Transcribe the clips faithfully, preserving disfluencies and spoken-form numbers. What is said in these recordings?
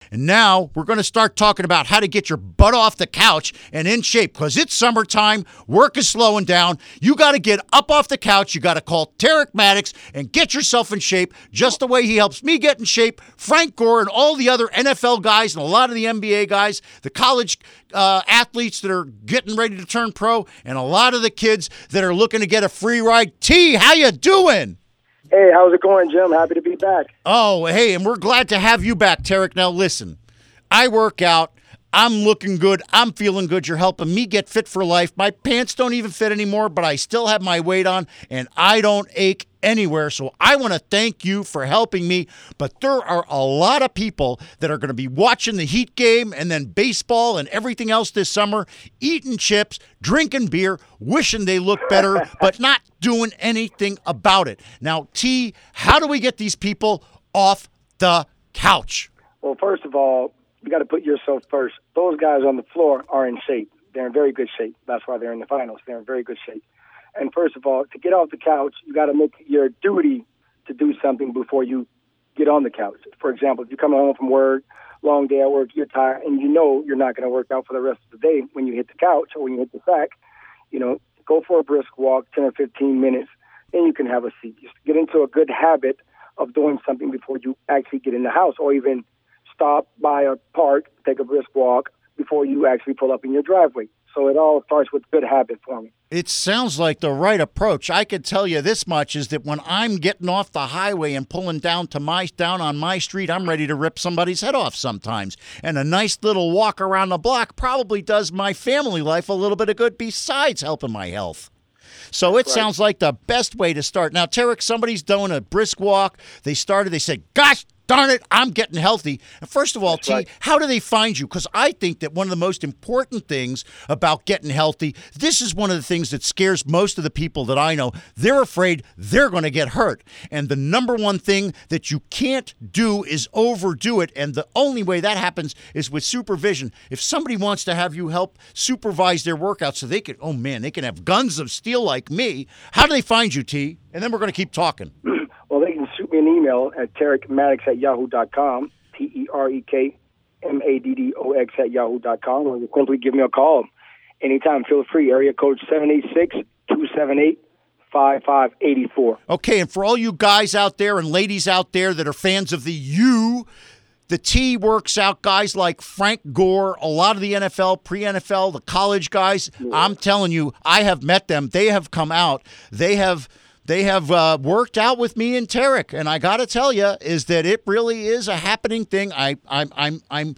And now we're going to start talking about how to get your butt off the couch and in shape because it's summertime. Work is slowing down. You got to get up off the couch. You got to call Tarek Maddox and get yourself in shape just the way he helps me get in shape. Frank Gore and all the other N F L guys and a lot of the N B A guys, the college uh, athletes that are getting ready to turn pro, and a lot of the kids that are looking to get a free ride. T, how you doing? Hey, how's it going, Jim? Happy to be back. Oh, hey, and we're glad to have you back, Tarek. Now, listen, I work out. I'm looking good. I'm feeling good. You're helping me get fit for life. My pants don't even fit anymore, but I still have my weight on, and I don't ache anywhere. So I want to thank you for helping me. But there are a lot of people that are going to be watching the Heat game and then baseball and everything else this summer, eating chips, drinking beer, wishing they look better, but not doing anything about it. Now, T, how do we get these people off the couch? Well, first of all, you got to put yourself first. Those guys on the floor are in shape. They're in very good shape. That's why they're in the finals. They're in very good shape. And first of all, to get off the couch, you got to make it your duty to do something before you get on the couch. For example, if you're coming home from work, long day at work, you're tired, and you know you're not going to work out for the rest of the day when you hit the couch or when you hit the sack, you know, go for a brisk walk, ten or fifteen minutes, then you can have a seat. Just get into a good habit of doing something before you actually get in the house, or even stop by a park, take a brisk walk before you actually pull up in your driveway. So it all starts with good habit forming. It sounds like the right approach. I can tell you this much is that when I'm getting off the highway and pulling down to my down on my street, I'm ready to rip somebody's head off sometimes. And a nice little walk around the block probably does my family life a little bit of good besides helping my health. So it Right. sounds like the best way to start. Now, Tarek, somebody's doing a brisk walk. They started, they said, gosh, darn it, I'm getting healthy. And first of all, That's T, right. how do they find you? Because I think that one of the most important things about getting healthy, this is one of the things that scares most of the people that I know. They're afraid they're going to get hurt. And the number one thing that you can't do is overdo it. And the only way that happens is with supervision. If somebody wants to have you help supervise their workout so they can, oh man, they can have guns of steel like me, how do they find you, T? And then we're going to keep talking. Well, they can shoot me an email at Tarek Maddox at yahoo dot com, T E R E K M A D D O X at yahoo dot com, or simply give me a call anytime. Feel free. Area code seven eight six, two seven eight, five five eight four. Okay, and for all you guys out there and ladies out there that are fans of the U, the T works out guys like Frank Gore, a lot of the N F L, pre-N F L, the college guys. Yeah. I'm telling you, I have met them. They have come out. They have... They have uh, worked out with me and Tarek, and I got to tell you, is that it really is a happening thing. I, I'm, I'm, I'm.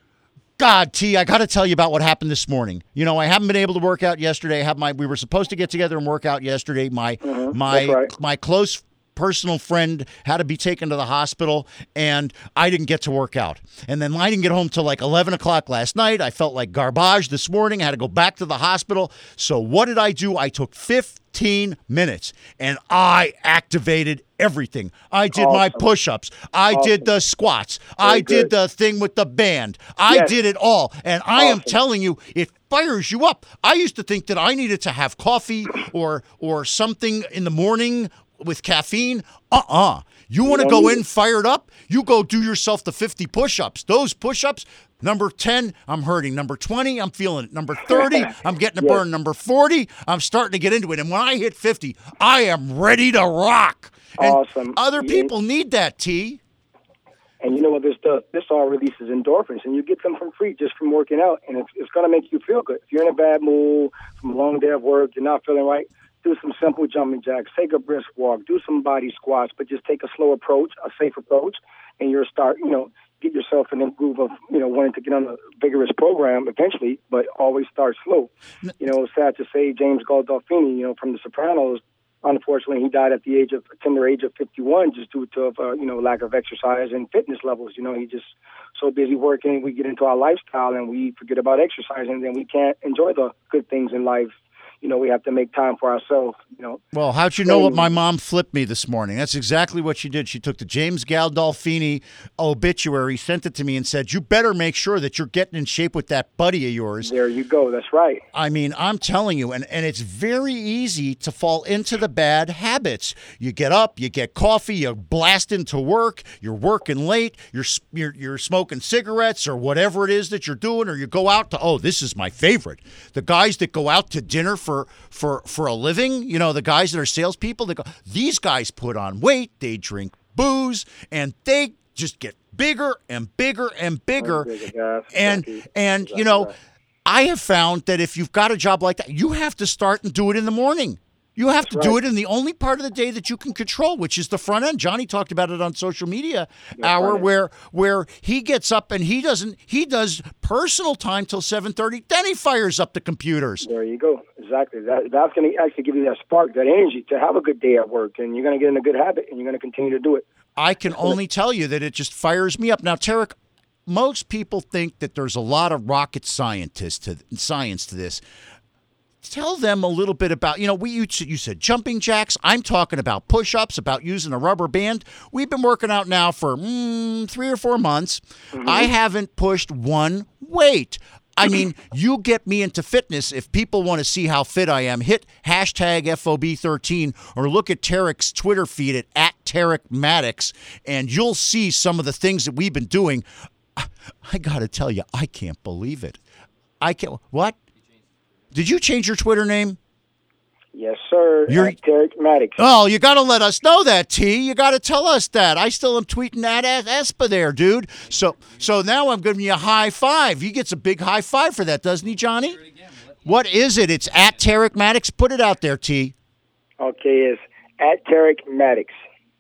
God, T, I got to tell you about what happened this morning. You know, I haven't been able to work out yesterday. I have my. We were supposed to get together and work out yesterday. My, Mm-hmm. my, right. my close personal friend had to be taken to the hospital, and I didn't get to work out. And then I didn't get home till like eleven o'clock last night. I felt like garbage this morning. I had to go back to the hospital. So what did I do? I took fifteen minutes, and I activated everything. I did Awesome. my push-ups. I Awesome. did the squats. Very I did good. the thing with the band. I Yes. did it all. And I am Awesome. telling you, it fires you up. I used to think that I needed to have coffee or or something in the morning with caffeine. Uh-uh. You want to don't go need in it. fired up? You go do yourself the fifty push-ups. Those push-ups, number ten, I'm hurting. Number twenty, I'm feeling it. Number thirty, I'm getting a Yes. burn. Number forty, I'm starting to get into it. And when I hit fifty, I am ready to rock. And Awesome. other Yeah. people need that, T. And you know what this does? This all releases endorphins, and you get them from free just from working out, and it's, it's going to make you feel good. If you're in a bad mood, from a long day of work, you're not feeling right, do some simple jumping jacks, take a brisk walk, do some body squats, but just take a slow approach, a safe approach, and you'll start, you know, get yourself in the groove of, you know, wanting to get on a vigorous program eventually, but always start slow. You know, it's sad to say James Gandolfini, you know, from The Sopranos, unfortunately, he died at the age of tender age of fifty-one, just due to uh, you know lack of exercise and fitness levels. You know, he just so busy working. We get into our lifestyle and we forget about exercising, and then we can't enjoy the good things in life. you know, we have to make time for ourselves, you know. Well, how'd you know what my mom flipped me this morning? That's exactly what she did. She took the James Gandolfini obituary, sent it to me, and said, you better make sure that you're getting in shape with that buddy of yours. There you go. That's right. I mean, I'm telling you, and, and it's very easy to fall into the bad habits. You get up, you get coffee, you blast into work, you're working late, you're, you're, you're smoking cigarettes or whatever it is that you're doing, or you go out to, oh, this is my favorite. The guys that go out to dinner for, for, for a living, you know, the guys that are salespeople, they go, these guys put on weight, they drink booze, and they just get bigger and bigger and bigger. bigger and, exactly. and exactly. you know, I have found that if you've got a job like that, you have to start and do it in the morning. You have to That's do right. it in the only part of the day that you can control, which is the front end. Johnny talked about it on social media That's hour right. where where he gets up and he doesn't he does personal time till seven thirty, then he fires up the computers. There you go. Exactly. That, that's going to actually give you that spark, that energy to have a good day at work, and you're going to get in a good habit, and you're going to continue to do it. I can only tell you that it just fires me up. Now, Tarek, most people think that there's a lot of rocket scientists to science to this. Tell them a little bit about, you know, we you, you said jumping jacks. I'm talking about push-ups, about using a rubber band. We've been working out now for mm, three or four months. Mm-hmm. I haven't pushed one weight. I mean, you get me into fitness. If people want to see how fit I am, hit hashtag F O B thirteen or look at Tarek's Twitter feed at, at Tarek Maddox, and you'll see some of the things that we've been doing. I, I got to tell you, I can't believe it. I can't. What? Did you change your Twitter name? Yes, sir. You're, at Tarek Maddox. Oh, you got to let us know that, T. You got to tell us that. I still am tweeting that at Espa there, dude. So so now I'm giving you a high five. He gets a big high five for that, doesn't he, Johnny? What is it? It's at Tarek Maddox. Put it out there, T. Okay, it's at Tarek Maddox.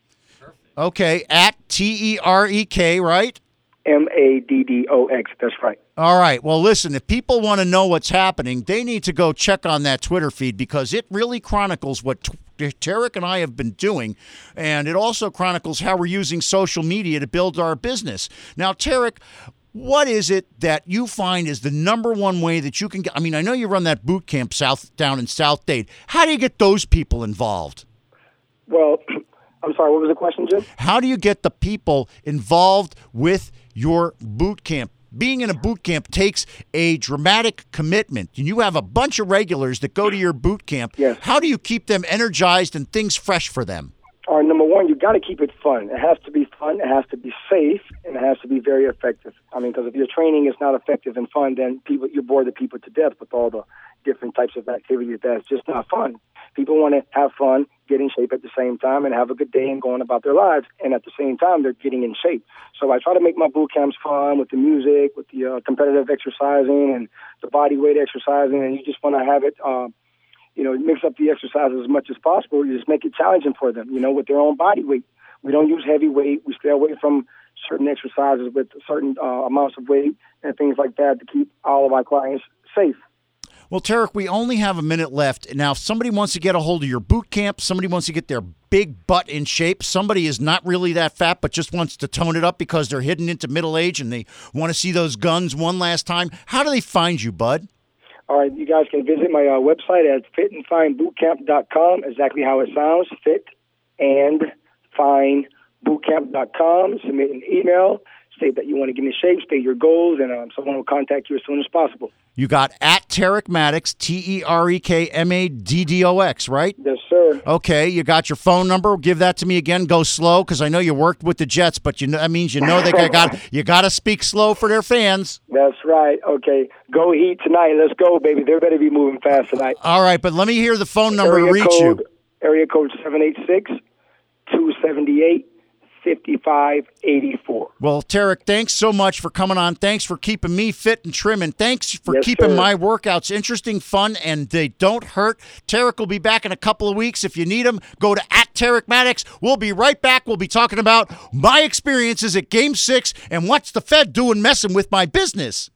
Okay, at T E R E K, right? M A D D O X. That's right. All right. Well, listen, if people want to know what's happening, they need to go check on that Twitter feed because it really chronicles what t- Tarek and I have been doing, and it also chronicles how we're using social media to build our business. Now, Tarek, what is it that you find is the number one way that you can get? I mean, I know you run that boot camp south down in South Dade. How do you get those people involved? Well, I'm sorry, what was the question, Jim? How do you get the people involved with your boot camp? Being in a boot camp takes a dramatic commitment, and you have a bunch of regulars that go to your boot camp. Yes. How do you keep them energized and things fresh for them? All right, number one, you got to keep it fun. It has to be fun, it has to be safe, and it has to be very effective. I mean, because if your training is not effective and fun, then people you bore the people to death with all the different types of activities that's just not fun. People want to have fun, get in shape at the same time, and have a good day and going about their lives. And at the same time, they're getting in shape. So I try to make my boot camps fun with the music, with the uh, competitive exercising and the body weight exercising. And you just want to have it, uh, you know, mix up the exercises as much as possible. You just make it challenging for them, you know, with their own body weight. We don't use heavy weight. We stay away from certain exercises with certain uh, amounts of weight and things like that to keep all of our clients safe. Well, Tarek, we only have a minute left. Now, if somebody wants to get a hold of your boot camp, somebody wants to get their big butt in shape, somebody is not really that fat but just wants to tone it up because they're heading into middle age and they want to see those guns one last time, how do they find you, bud? All right, you guys can visit my uh, website at fit and fine boot camp dot com, exactly how it sounds, fit and fine boot camp dot com. Submit an email, state that you want to get in shape, state your goals, and um, someone will contact you as soon as possible. You got at Tarek Maddox, T E R E K M A D D O X, right? Yes, sir. Okay, you got your phone number. Give that to me again. Go slow, because I know you worked with the Jets, but you know that means you know they got you got to speak slow for their fans. That's right. Okay, go Heat tonight. Let's go, baby. They better be moving fast tonight. All right, but let me hear the phone number area to reach code, you. Area code seven eight six, two seven eight, five five eight four. Well, Tarek, thanks so much for coming on. Thanks for keeping me fit and trim, and thanks for Yes, keeping sir. my workouts interesting, fun, and they don't hurt. Tarek will be back in a couple of weeks. If you need him, go to at Tarek Maddox. We'll be right back. We'll be talking about my experiences at Game six and what's the Fed doing messing with my business.